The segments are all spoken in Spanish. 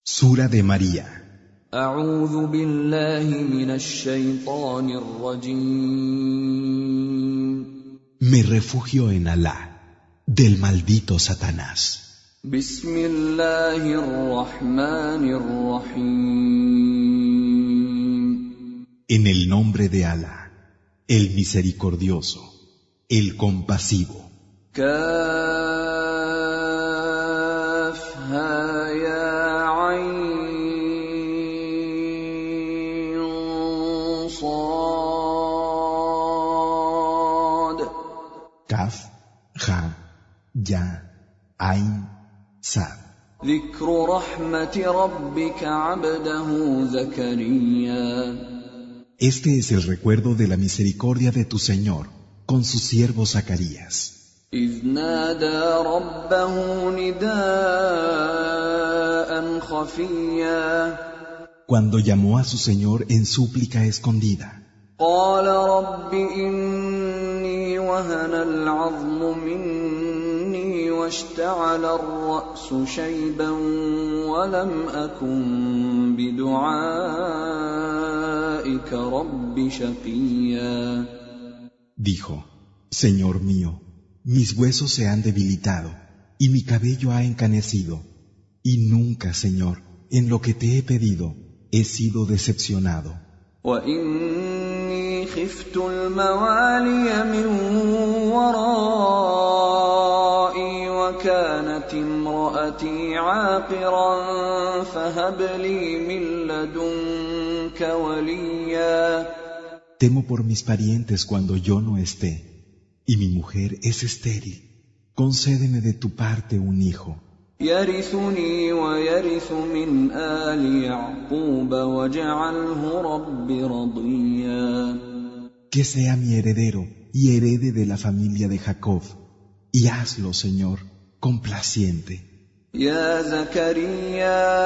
Sura de María. أعوذ بالله من الشيطان الرجيم. Me refugio en Alá, del maldito Satanás. بسم الله الرحمن الرحيم. En el nombre de Alá, el misericordioso, el compasivo. كافها يا عين صاد. Kaf, Ja, Ya, Ain, Sad. ذكر رحمة ربك عبده زكريا. Este es el recuerdo de la misericordia de tu Señor con su siervo Zacarías. إذ نادى ربه نداء خفيا. Cuando llamó a su Señor en súplica escondida. قال رب إني وهن العظم مني واشتعل الرأس شيبا ولم أكن بدعائك رب شقيا. Dijo, Señor mío, mis huesos se han debilitado y mi cabello ha encanecido, y nunca, Señor, en lo que te he pedido, he sido decepcionado. وإني خفت الموالي من ورائي وكانت امرأتي عاقرا فهب لي من لدنك وليا. Temo por mis parientes cuando yo no esté, y mi mujer es estéril. Concédeme de tu parte un hijo, يرثني ويرث من آل يعقوب واجعله رب رضيا. que sea mi heredero y herede de la familia de Jacob, y hazlo, Señor, complaciente. يا زكريا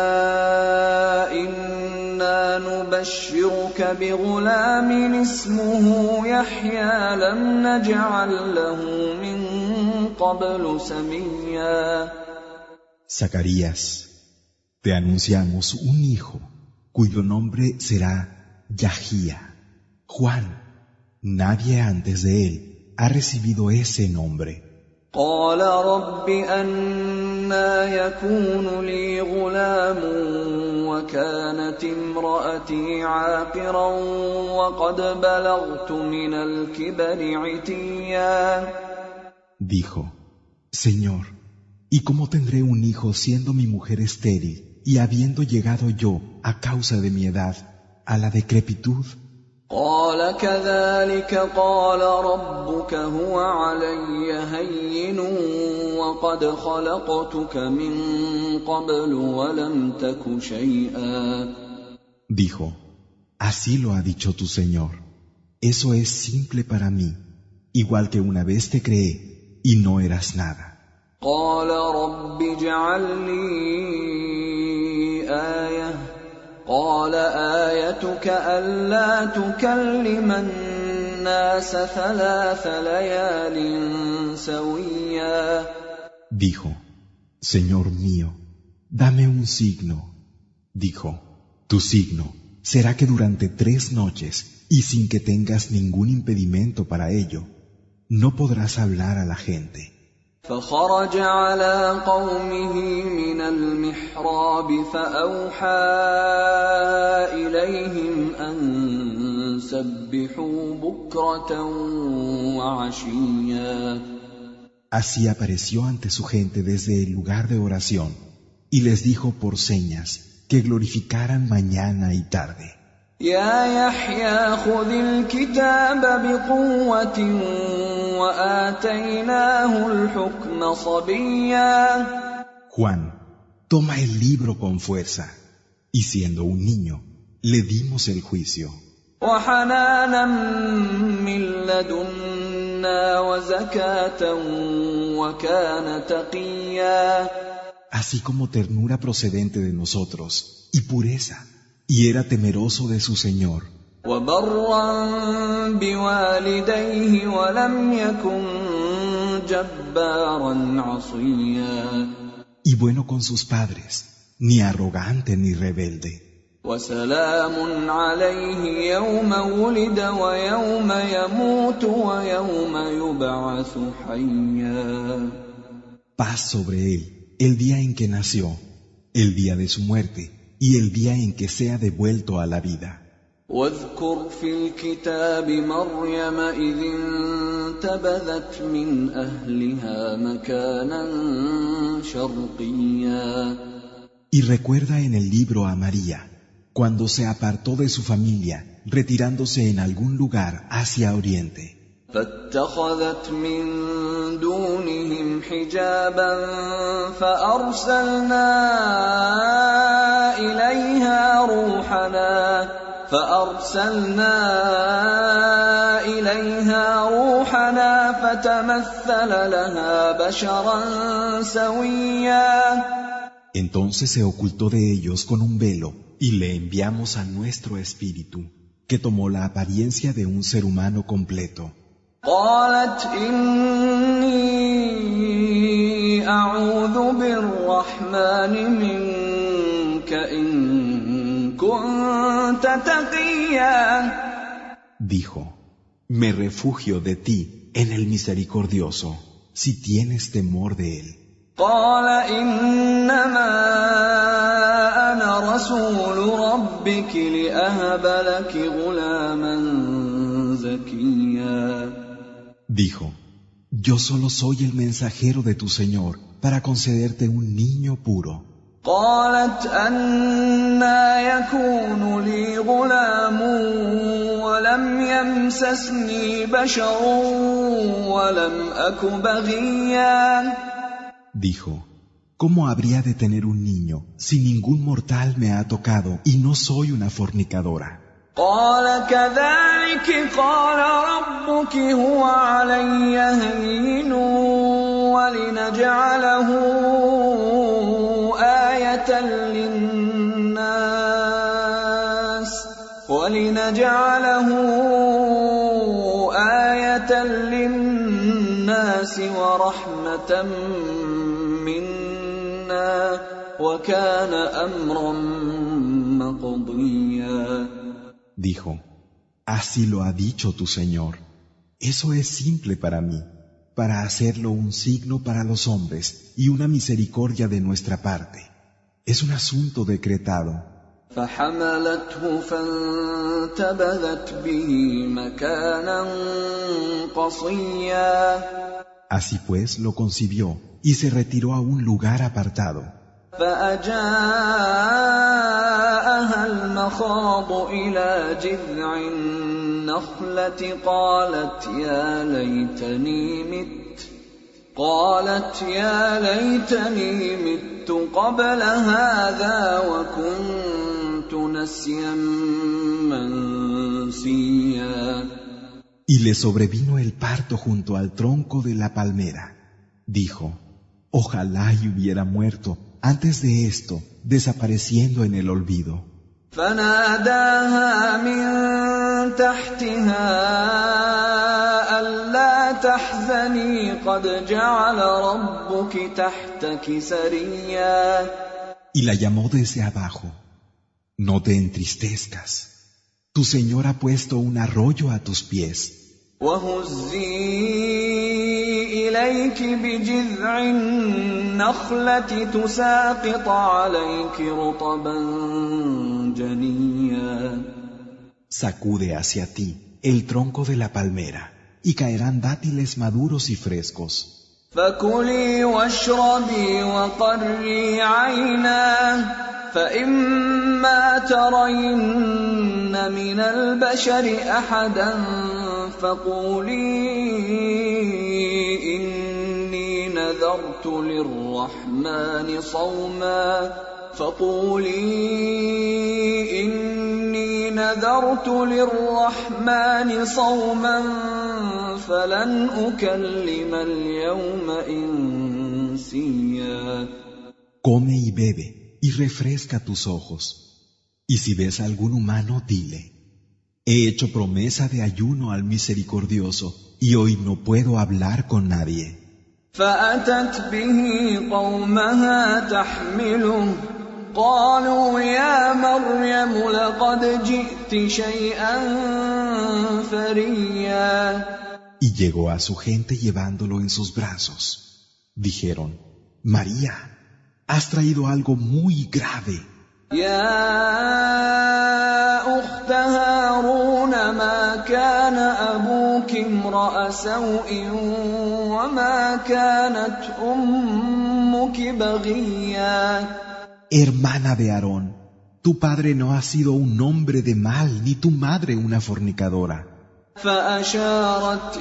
إنا نبشرك بغلام اسمه يحيى لم نجعل له من قبل سميا. Zacarías, te anunciamos un hijo, cuyo nombre será Yahía. Juan, nadie antes de él ha recibido ese nombre. قال رب أنى يكون لي غلام وكانت امرأتي عاقرا وقد بلغت من الكبر عتيا. Dijo, Señor, ¿y cómo tendré un hijo siendo mi mujer estéril y habiendo llegado yo, a causa de mi edad, a la decrepitud? قال كذلك قال ربك هو علي هين وقد خلقتك من قبل ولم تك شيئا. Dijo, así lo ha dicho tu Señor. Eso es simple para mí, igual que una vez te creé y no eras nada. قال رب اجعل لي آية. قال آيتك ألا تكلم الناس 3 ليال سويا. Dijo, Señor mío, dame un signo. Dijo, tu signo será que durante 3 noches, y sin que tengas ningún impedimento para ello, no podrás hablar a la gente. فخرج على قومه من المحراب فأوحى إليهم أن سبحوا بكرة وعشيا. Así apareció ante su gente desde el lugar de oración, y les dijo por señas que glorificaran mañana y tarde. يا يحيى خذ الكتاب بقوة وآتيناه الحكم صبيا. Juan, toma el libro con fuerza, y siendo un niño, le dimos el juicio. وحنانا من لدنا وزكاة وكان تقيا. Así como ternura procedente de nosotros, y pureza, y era temeroso de su Señor. وبرا بوالديه ولم يكن جبارا عصيا. Y bueno con sus padres, ni arrogante ni rebelde. وسلام عليه يوم ولد ويوم يموت ويوم يبعث حيا. Paz sobre él el día en que nació, el día de su muerte y el día en que sea devuelto a la vida. واذكر في الكتاب مريم إذ انتبذت من أهلها مكانا شرقيا. Y recuerda en el libro a María, cuando se apartó de su familia, retirándose en algún lugar hacia oriente. فاتخذت من دونهم حجابا فأرسلنا إليها روحنا فتمثل لها بشرا سويا. Entonces se ocultó de ellos con un velo y le enviamos a nuestro espíritu, que tomó la apariencia de un ser humano completo. قالت إني أعوذ بالرحمن منك إن كنت تقيا. Dijo, me refugio de ti en el misericordioso, si tienes temor de él. قال إنما أنا رسول ربك لأهب لك غلاما زكيا. Dijo, yo solo soy el mensajero de tu Señor para concederte un niño puro. قالت أنى يكون لي غلام ولم يمسسني بشر ولم أك بغيا. Dijo, ¿cómo habría de tener un niño si ningún mortal me ha tocado y no soy una fornicadora? قال كذلك قال ربك هو علي هين ولنجعله آية للناس ورحمة منا وكان أمرا مقضيا. Dijo, así lo ha dicho tu Señor. Eso es simple para mí, para hacerlo un signo para los hombres y una misericordia de nuestra parte. Es un asunto decretado. فحملته فانتبذت به مكانا قصيا. Así pues lo concibió y se retiró a un lugar apartado. فأجاءها المخاض إلى جذع النخلة قالت يا ليتني مت قبل هذا وكنت نسيا منسيا. Y le sobrevino el parto junto al tronco de la palmera. Dijo, ojalá y hubiera muerto antes de esto, desapareciendo en el olvido. فناداها من تحتها ألا تحزني قد جعل ربك تحتك سريا. Y la llamó desde abajo. No te entristezcas. Tu Señor ha puesto un arroyo a tus pies. وهزي إليك بجذع النخلة تساقط عليك رطبا جنيا. Sacude hacia ti el tronco de la palmera y caerán dátiles maduros y frescos. فكلي واشربي وقري عينا فإما ترين من البشر أحدا فقولي إني نذرت للرحمن صوما فلن أكلم اليوم إنسيا. Come y bebe y refresca tus ojos. Y si ves a algún humano, dile, he hecho promesa de ayuno al misericordioso y hoy no puedo hablar con nadie. فأتت به قومها تحمله قالوا يا مريم لقد جئت شيئا فريا. Y llegó a su gente llevándolo en sus brazos. Dijeron: María, has traído algo muy grave. يا أخت هارون ما كان أبوك امرأ سوء وما كانت أمك بغيا. Hermana de Aarón, tu padre no ha sido un hombre de mal, ni tu madre una fornicadora. فأشارت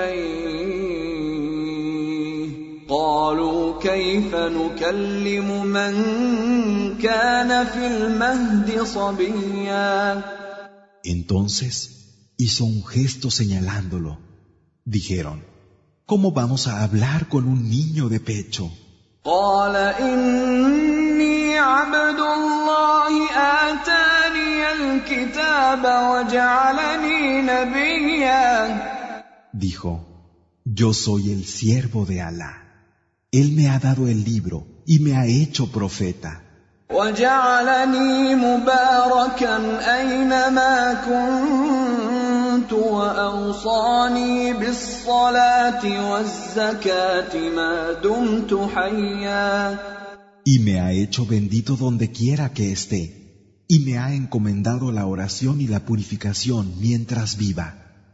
إليه قالوا كيف نكلم من كان في المهد صبيا. Entonces hizo un gesto señalándolo. Dijeron: ¿Cómo vamos a hablar con un niño de pecho? قال إني عبد الله آتاني الكتاب وجعلني نبيا. Dijo: Yo soy el siervo de Alá. Él me ha dado el libro y me ha hecho profeta. وجعلني مباركا أينما كنت وأوصاني بالصلاة والزكاة ما دمت حيا. Y me ha hecho bendito donde quiera que esté, y me ha encomendado la oración y la purificación mientras viva.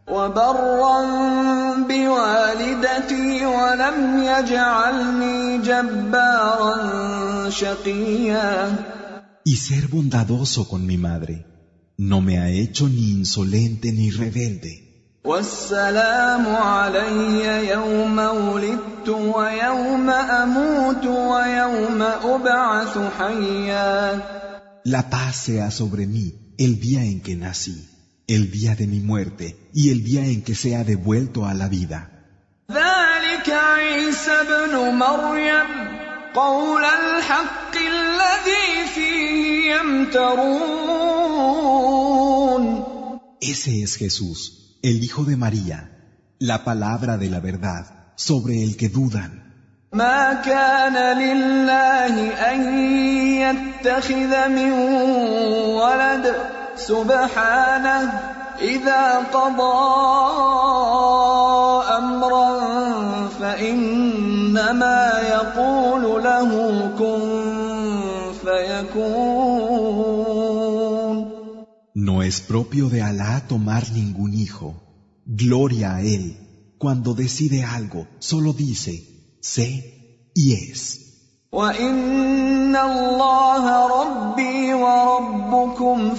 وبرا بوالدتي ولم يجعلني جبارا شقيا. Y ser bondadoso con mi madre. No me ha hecho ni insolente ni rebelde. والسلام علي يوم ولدت ويوم أموت ويوم أبعث حيا. La paz sea sobre mí el día en que nací, el día de mi muerte y el día en que sea devuelto a la vida. ذلك عيسى ابن مريم قول الحق الذي فيه يمترون. Ese es Jesús, el Hijo de María, la palabra de la verdad sobre el que dudan. ما كان لله أن يتخذ من ولد سبحانه إذا قضى أمرا فإنما يقول له كن فيكون. No es propio de Alá tomar ningún hijo. Gloria a Él. Cuando decide algo, solo dice: sé y es. وَإِنَّ اللَّهَ رَبِّي وَرَبُّكُمْ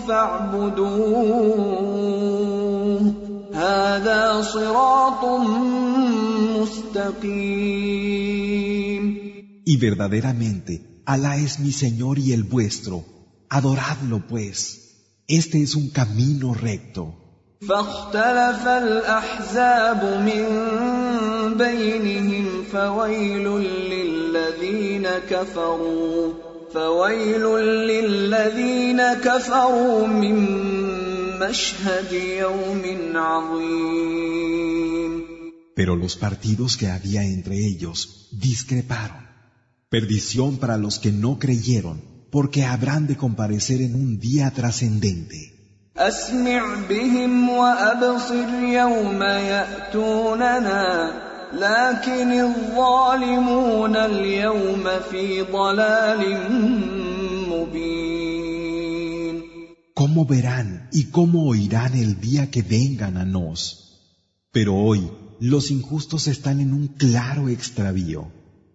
فَاعْبُدُوهُ هَذَا صِرَاطٌ مُسْتَقِيمٌ. Y verdaderamente, Alá es mi Señor y el vuestro. Adoradlo pues. Este es un camino recto. فاختلف الأحزاب من بينهم فويل للذين كفروا من مشهد يوم عظيم. Pero los partidos que había entre ellos discreparon. Perdición para los que no creyeron, porque habrán de comparecer en un día trascendente. أسمع بهم وأبصر يوم يأتوننا لكن الظالمون اليوم في ضلال مبين. ¿Cómo verán y cómo oirán el día que vengan a nos? Pero hoy los injustos están en un claro extravío.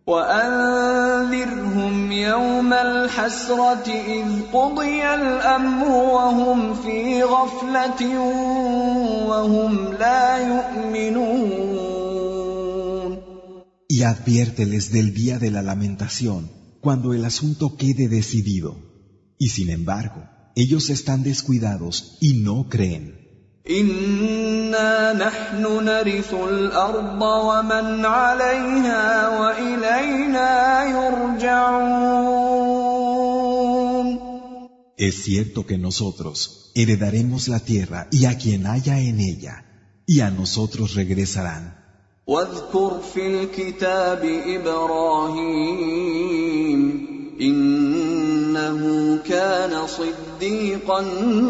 وأنذرهم يوم الحسرة إذ قضي الأمر وهم في غفلة وهم لا يؤمنون. Y adviérteles del día de la lamentación, cuando el asunto quede decidido. Y sin embargo, ellos están descuidados y no creen. إنا نحن نرث الأرض ومن عليها وإلينا يرجعون. Es cierto que nosotros heredaremos la tierra y a quien haya en ella, y a nosotros regresarán. واذكر في الكتاب إبراهيم إنه إنه كان صديقا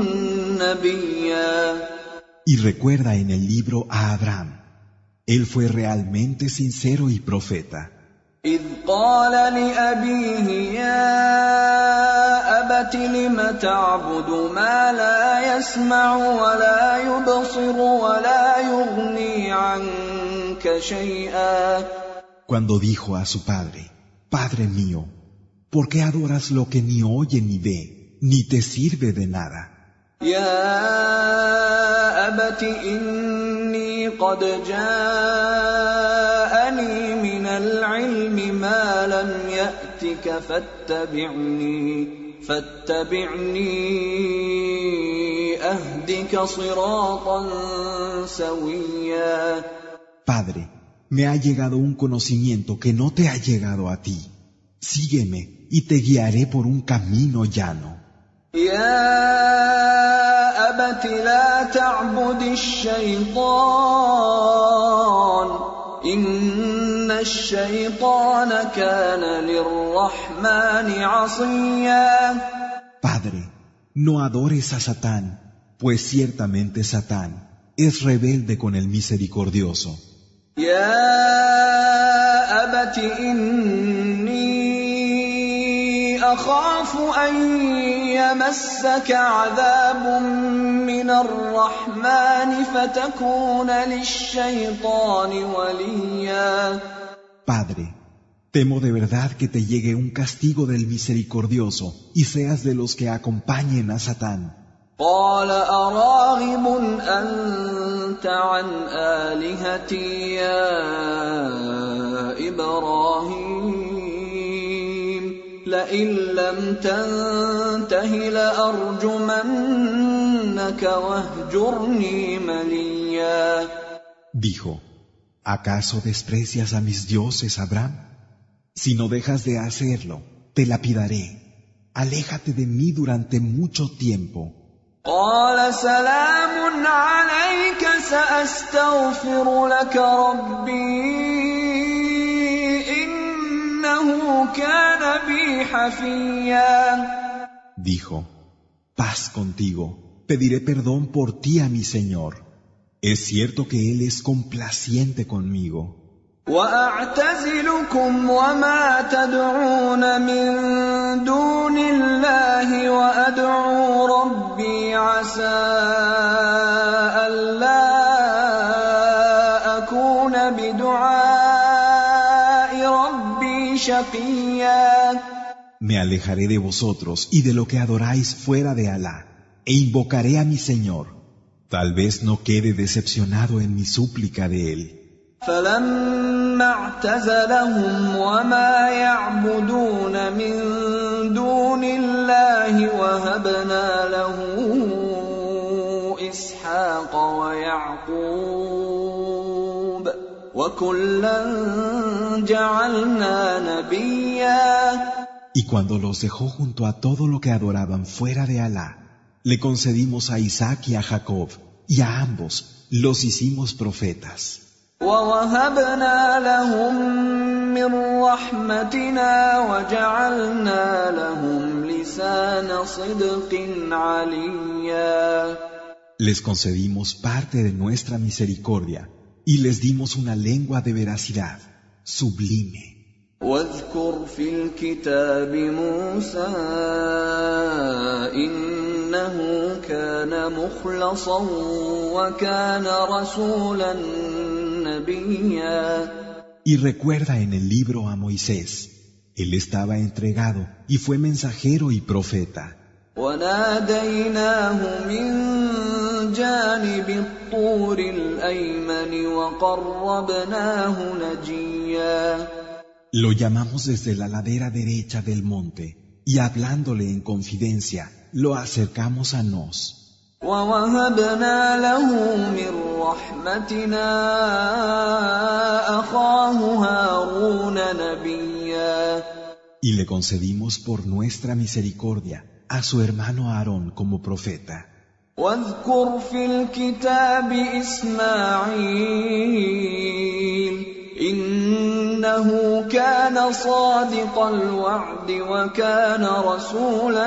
نبيا. Y recuerda en el libro a Abraham. Él fue realmente sincero y profeta. إذ قال لأبيه يا أبت لم تعبد ما لا يسمع ولا يبصر ولا يغني عنك شيئا. Cuando dijo a su padre, Padre mío, ¿por qué adoras lo que ni oye ni ve, ni te sirve de nada? يا أبت إني قد جاءني من العلم ما لم يأتك فاتبعني أهدك صراطا سويا. Padre, me ha llegado un conocimiento que no te ha llegado a ti. Sígueme y te guiaré por un camino llano. يا أبت لا تعبد الشيطان إن الشيطان كان للرحمن عصيا. Padre, no adores a Satán, pues ciertamente Satán es rebelde con el misericordioso. يا أبت إني أخاف أن يمسك عذاب من الرحمن فتكون للشيطان وليا. Padre, temo de verdad que te llegue un castigo del misericordioso y seas de los que acompañen a Satán. قال أراغب أنت عن آلهتي يا إبراهيم لئن لم تنته لأرجمنك واهجرني مليا. Dijo, ¿acaso desprecias a mis dioses, Abraham? Si no dejas de hacerlo, te lapidaré. Aléjate de mí durante mucho tiempo. قال سلام عليك سأستغفر لك ربي إنه كان بي حفيا. Dijo, paz contigo, pediré perdón por ti a mi Señor. Es cierto que Él es complaciente conmigo. وأعتزلكم وما تدعون من دون الله وأدعو ربي عسى ألا أكون بدعاء ربي شقيا. Me alejaré de vosotros y de lo que adoráis fuera de Alá, e invocaré a mi Señor. Tal vez no quede decepcionado en mi súplica de Él. فلما اعتزلهم وما يعبدون من دون الله وهبنا له إسحاق ويعقوب وكلا جعلنا نبيا. Y cuando los dejó junto a todo lo que adoraban fuera de Alá, le concedimos a Isaac y a Jacob, y a ambos los hicimos profetas. ووهبنا لهم من رحمتنا وجعلنا لهم لسان صدق عليا. Les concedimos parte de nuestra misericordia y les dimos una lengua de veracidad, sublime. واذكر في الكتاب موسى إنه كان مخلصا وكان رسولا نبيا. Y recuerda en el libro a Moisés, él estaba entregado y fue mensajero y profeta. وناديناه من جانب الطور الأيمن وقربناه نجيا. Lo llamamos desde la ladera derecha del monte y hablándole en confidencia, lo acercamos a nos. ووهبنا له من رحمتنا أخاه هارون نبيا. Y le concedimos por nuestra misericordia a su hermano Aarón como profeta. واذكر في الكتاب إسماعيل إنه كان صادق الوعد وكان رسولا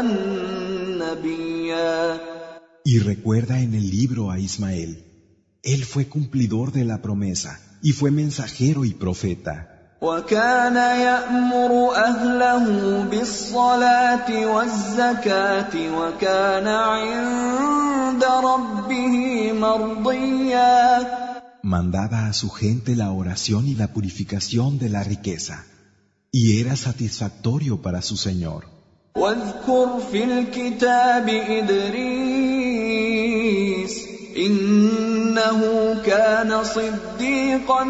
نبيا. Y recuerda en el libro a Ismael. Él fue cumplidor de la promesa y fue mensajero y profeta. وكان يأمر أهله بالصلاة والزكاة وكان عند ربه مرضيا. Mandaba a su gente la oración y la purificación de la riqueza, y era satisfactorio para su Señor. واذكر في الكتاب إدريس إنه كان صديقا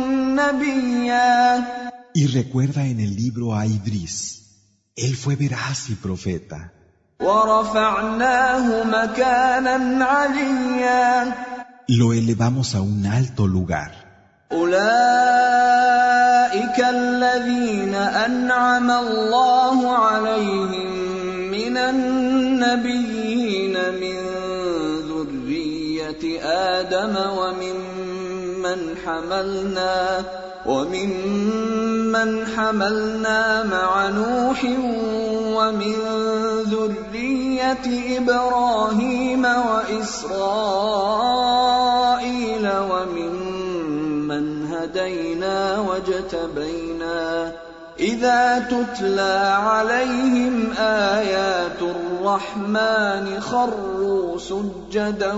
نبيا. Y recuerda en el libro a Idris. Él fue veraz y profeta. ورفعناه مكانا عليا. Lo elevamos a un alto lugar. أولئك الذين أنعم الله عليهم من النبيين من ذرية آدم وممن حملنا مع نوح ومن ذرية إبراهيم وإسرائيل وممن هدينا واجتبينا إذا تتلى عليهم آيات الرحمن خروا سجدا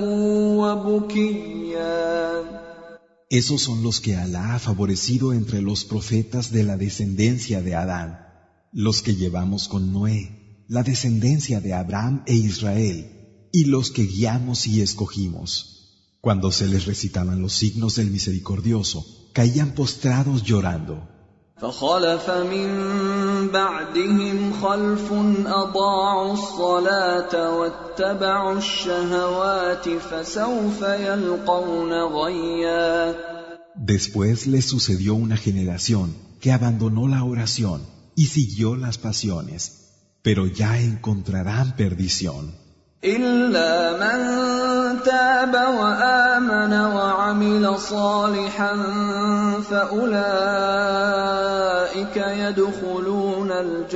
وبكيا. Esos son los que Alá ha favorecido entre los profetas de la descendencia de Adán, los que llevamos con Noé, la descendencia de Abraham e Israel, y los que guiamos y escogimos. Cuando se les recitaban los signos del Misericordioso, caían postrados llorando. فخلف من بعدهم خلف أضاعوا الصلاة واتبعوا الشهوات فسوف يلقون غيا. Después les sucedió una generación que abandonó la oración y siguió las pasiones, pero ya encontrarán perdición. إلا من تاب وآمن وعمل صالحا فأولئك يدخلون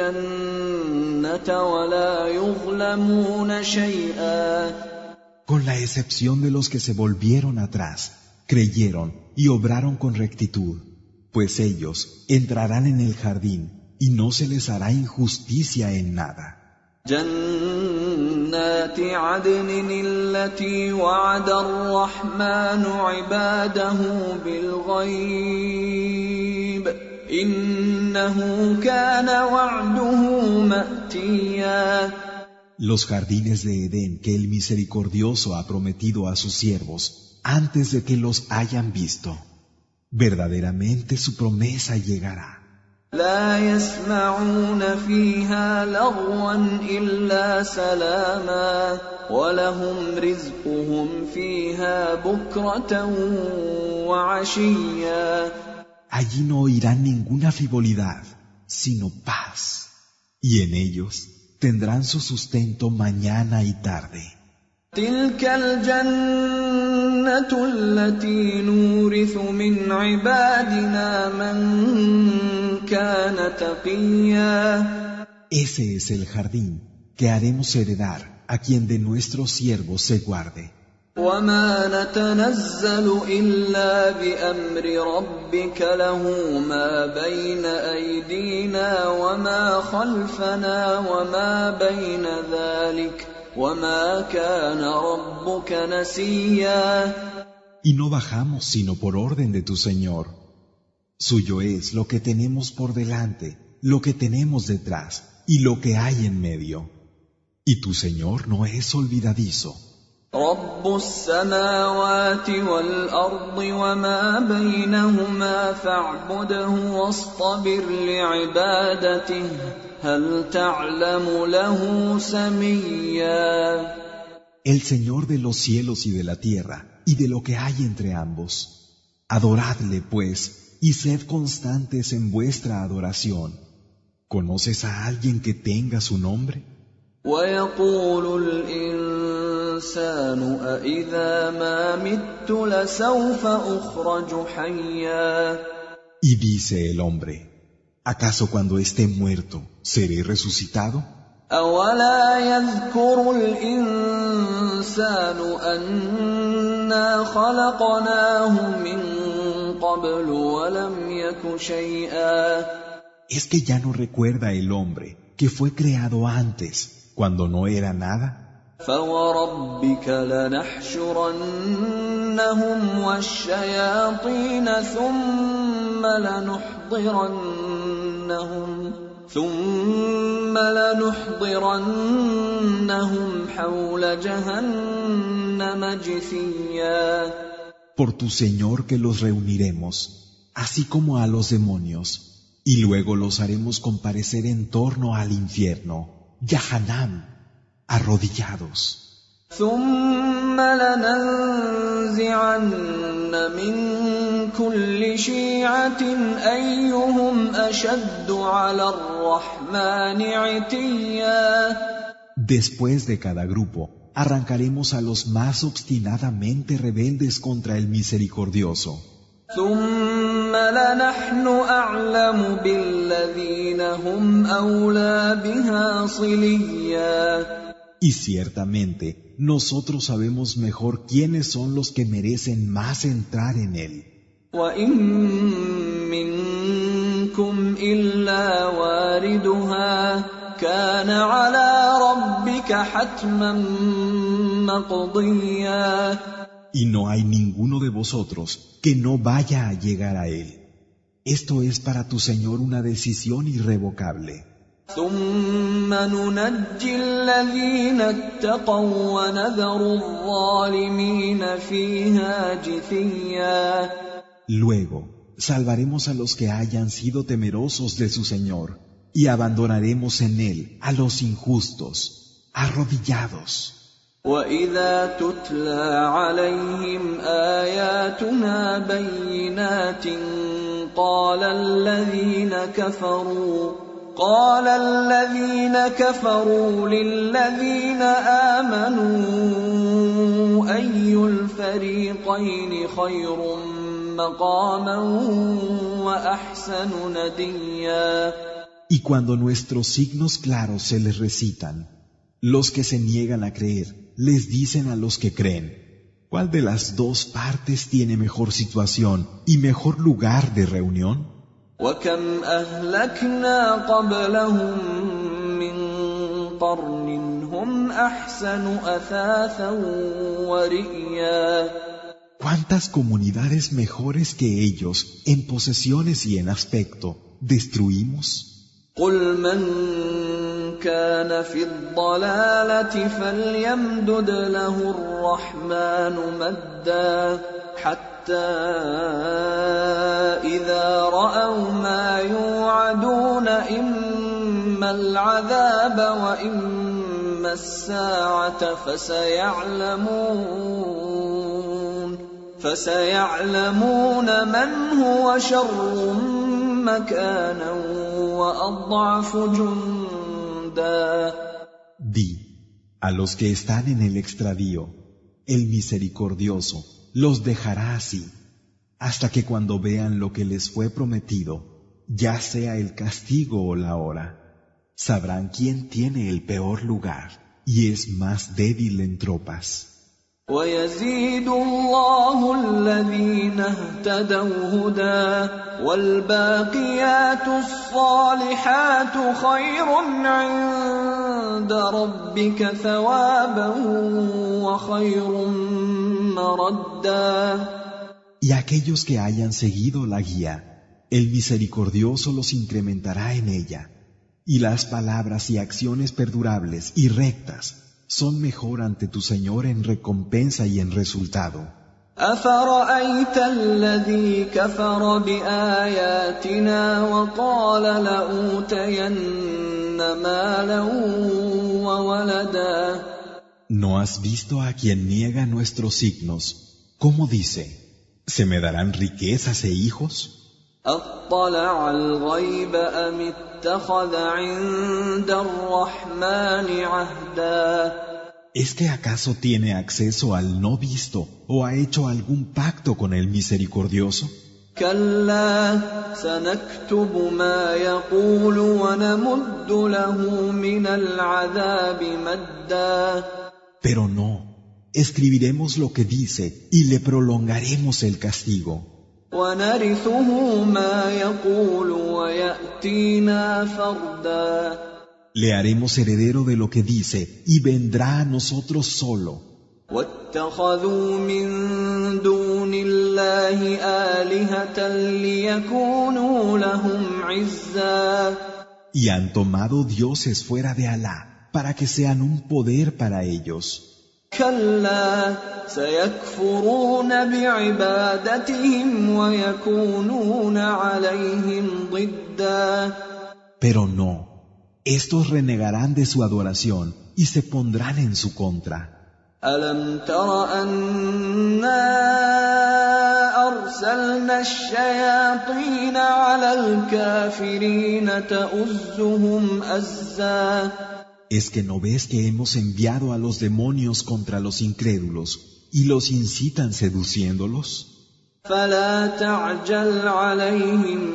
الجنة ولا يظلمون شيئا. Con la excepción de los que se volvieron atrás, creyeron y obraron con rectitud, pues ellos entrarán en el jardín y no se les hará injusticia en nada. جنات عدن التي وعد الرحمن عباده بالغيب إنه كان وعده مأتيا. Los jardines de Edén que el Misericordioso ha prometido a sus siervos antes de que los hayan visto. Verdaderamente su promesa llegará. لا يسمعون فيها لغوا إلا سلاما ولهم رزقهم فيها بكرة وعشيا. Allí no oirán ninguna frivolidad, sino paz, y en ellos tendrán su sustento mañana y tarde. تلك الجنة التي نورث من عبادنا من كان تقيا. Ese es el jardín que haremos heredar a quien de nuestros siervos se guarde. وما نتنزل إلا بأمر ربك له ما بين أيدينا وما خلفنا وما بين ذلك وما كان ربك نسيا. Y no bajamos sino por orden de tu Señor. Suyo es lo que tenemos por delante, lo que tenemos detrás y lo que hay en medio. Y tu Señor no es olvidadizo. رب السماوات والأرض وما بينهما فاعبده واصطبر لعبادته هل تعلم له سميا. El Señor de los cielos y de la tierra y de lo que hay entre ambos. Adoradle, pues, y sed constantes en vuestra adoración. ¿Conoces a alguien que tenga su nombre? ويقول الإنسان أإذا ما مت لسوف أخرج حيا. Y dice el hombre, ¿acaso cuando esté muerto seré resucitado? أَوَلَا يَذْكُرُ الْإِنسَانُ أَنَّا خَلَقْنَاهُ مِن قَبْلُ وَلَمْ يَكُ شَيْئًا. ¿Es que ya no recuerda el hombre que fue creado antes, cuando no era nada? فَوَرَبِّكَ لَنَحْشُرَنَّهُمْ وَالشَّيَاطِينَ ثُمَّ لَنُحْضِرَنَّهُمْ حَوْلَ جَهَنَّمَ جِثِيًّا. Por tu Señor que los reuniremos, así como a los demonios, y luego los haremos comparecer en torno al infierno, Yahanam, arrodillados. ثُمَّ لَنَنزِعَنَّ مِن كُلِّ شِيعَةٍ أَيُّهُمْ أَشَدُّ عَلَى الرَّحْمَنِ عِتِيًّا. Después de cada grupo, arrancaremos a los más obstinadamente rebeldes contra el Misericordioso. ثُمَّ لَنَحْنُ أَعْلَمُ بِالَّذِينَ هُمْ أَوْلَىٰ بِهَا صِلِيًّا. Y ciertamente, nosotros sabemos mejor quiénes son los que merecen más entrar en él. وَإِن مِّنكُمْ إِلَّا وَارِدُهَا كَانَ عَلَىٰ رَبِّكَ حَتْمًا مَّقْضِيًّا. Y no hay ninguno de vosotros que no vaya a llegar a él. Esto es para tu Señor una decisión irrevocable. ثُمَّ نُنَجِّي الَّذِينَ اتَّقَوا وَنَذَرُ الظَّالِمِينَ فِيهَا جِثِيًّا. Luego, salvaremos a los que hayan sido temerosos de su Señor y abandonaremos en él a los injustos, arrodillados. وَإِذَا تُتْلَىٰ عَلَيْهِمْ آيَاتُنَا بَيِّنَاتٍ قَالَ الَّذِينَ كَفَرُوا لِلَّذِينَ آمَنُوا أَيُّ الْفَرِيقَيْنِ خَيْرٌ مَّقَامًا وَأَحْسَنُ نَدِيًّا. Y cuando nuestros signos claros se les recitan, los que se niegan a creer les dicen a los que creen, ¿cuál de las dos partes tiene mejor situación y mejor lugar de reunión? وَكَمْ أَهْلَكْنَا قَبْلَهُم مِّن قَرْنٍ هُمْ أَحْسَنُ أَثَاثًا وَرِئْيًا. ¿Cuántas comunidades mejores que ellos en posesiones y en aspecto destruimos? قُلْ مَن كَانَ فِي الضَّلَالَةِ فَلْيَمْدُدْ لَهُ الرَّحْمَٰنُ مَدًّا حَتَّىٰ إِذَا رَأَوْا مَا يُوعَدُونَ إِمَّا الْعَذَابَ وَإِمَّا السَّاعَةَ فَسَيَعْلَمُونَ مَنْ هُوَ شَرٌّ مَّكَانًا وَأَضْعَفُ جُندًا. Di, a los que están en el extravío, el Misericordioso los dejará así, hasta que cuando vean lo que les fue prometido, ya sea el castigo o la hora, sabrán quién tiene el peor lugar y es más débil en tropas. وَيَزِيدُ اللَّهُ الَّذِينَ اهْتَدَوْا هُدًى وَالْبَاقِيَاتُ الصَّالِحَاتُ خَيْرٌ عِندَ رَبِّكَ ثَوَابًا وَخَيْرٌ مَّرَدًّا. Y aquellos que hayan seguido la guía, el Misericordioso los incrementará en ella, y las palabras y acciones perdurables y rectas son mejor ante tu Señor en recompensa y en resultado. أَفَرَأَيْتَ الَّذِي كَفَرَ بِآيَاتِنَا وَقَالَ لَأُوتَيَنَّ مَالًا وَوَلَدًا. ¿No has visto a quien niega nuestros signos? ¿Cómo dice? ¿Se me darán riquezas e hijos? أَطَّلَعَ الْغَيْبَ أَمِ اتَّخَذَ عِندَ الرَّحْمَٰنِ عَهْدًا. ¿Es que acaso tiene acceso al no visto o ha hecho algún pacto con el Misericordioso? كلا سنكتب ما يقول ونمد له من العذاب مدا. Pero no, escribiremos lo que dice y le prolongaremos el castigo. ونرثه ما يقول ويأتينا فردا. Le haremos heredero de lo que dice y vendrá a nosotros solo. واتخذوا من دون الله آلهة ليكونوا لهم عزا. Y han tomado dioses fuera de Alá para que sean un poder para ellos. كلا سيكفرون بعبادتهم ويكونون عليهم ضدا. Pero no, estos renegarán de su adoración y se pondrán en su contra. ألم تر أنا أرسلنا الشياطين على الكافرين تؤزهم أزا. ¿Es que no ves que hemos enviado a los demonios contra los incrédulos y los incitan seduciéndolos? فلا تعجل عليهم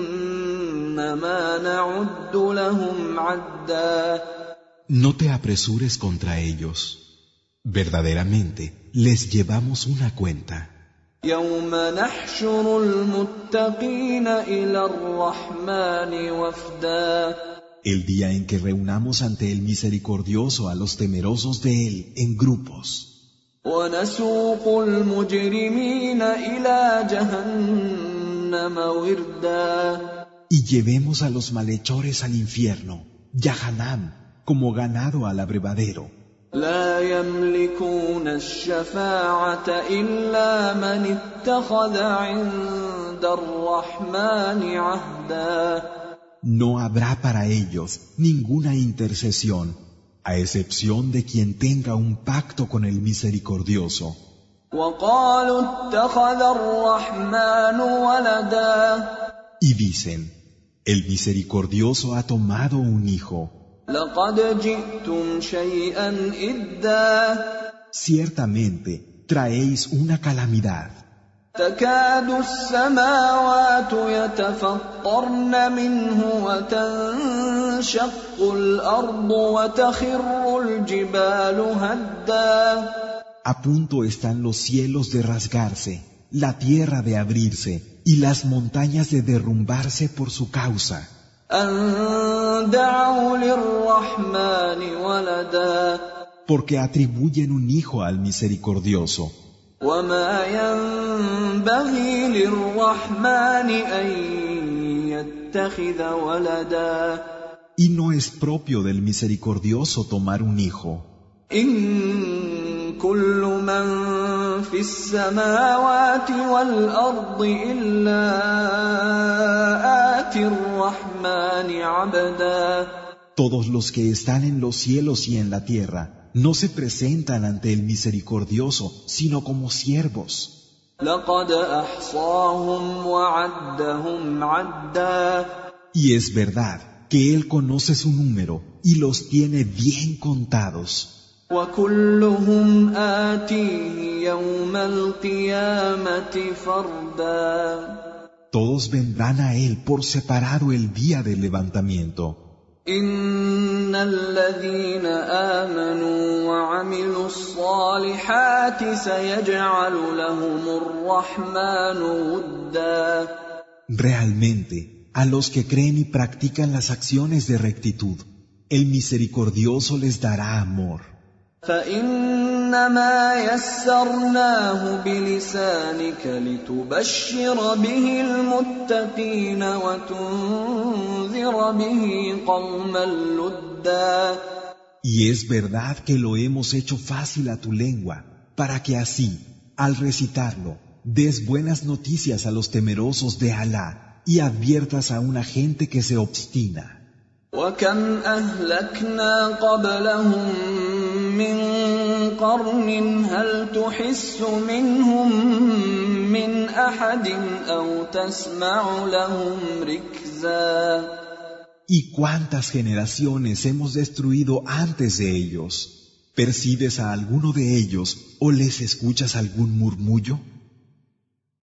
إنما نعد لهم عدا. No te apresures contra ellos. Verdaderamente, les llevamos una cuenta. يوم نحشر المتقين إلى الرحمن وفدا. El día en que reunamos ante el misericordioso a los temerosos de él en grupos. ونسوق المجرمين إلى جهنم وردا. Y llevemos a los malhechores al infierno, Yahanam, como ganado al abrevadero. لا يملكون الشفاعة إلا من اتخذ عند الرحمن عهدا. No habrá para ellos ninguna intercesión, a excepción de quien tenga un pacto con el misericordioso. وقالوا اتخذ الرحمن ولدا. Y dicen, el misericordioso ha tomado un hijo. لقد جئتم شيئا إدا. Ciertamente traéis una calamidad. تكاد السماوات يتفطرن منه وتنشق الأرض وتخر الجبال هدا. A punto están los cielos de rasgarse, la tierra de abrirse y las montañas de derrumbarse por su causa. أن دعوا للرحمن ولدا. Porque atribuyen un hijo al misericordioso. وما ينبغي للرحمن أن يتخذ ولدا. Y no es propio del misericordioso tomar un hijo. إن كل من في السماوات والأرض إلا آتي الرحمن عبدا. Todos los que están en los cielos y en la tierra no se presentan ante el misericordioso, sino como siervos. لقد أحصاهم وعدهم عدا. Y es verdad que Él conoce su número y los tiene bien contados. وكلهم آتيه يوم القيامة فردا. Todos vendrán a Él por separado el día del levantamiento. إن الذين آمنوا وعملوا الصالحات سيجعل لهم الرحمن ودا. Realmente, a los que creen y practican las acciones de rectitud, el misericordioso les dará amor. فإنما يسرناه بلسانك لتبشر به المتقين وتنذر به قوما لدا. Y es verdad que lo hemos hecho fácil a tu lengua, para que así, al recitarlo, des buenas noticias a los temerosos de Alá y adviertas a una gente que se obstina. وكم أهلكنا قبلهم من قرن هل تحس منهم من أحد أو تسمع لهم ركزا. ¿Y cuántas generaciones hemos destruido antes de ellos? ¿Percibes a alguno de ellos o les escuchas algún murmullo?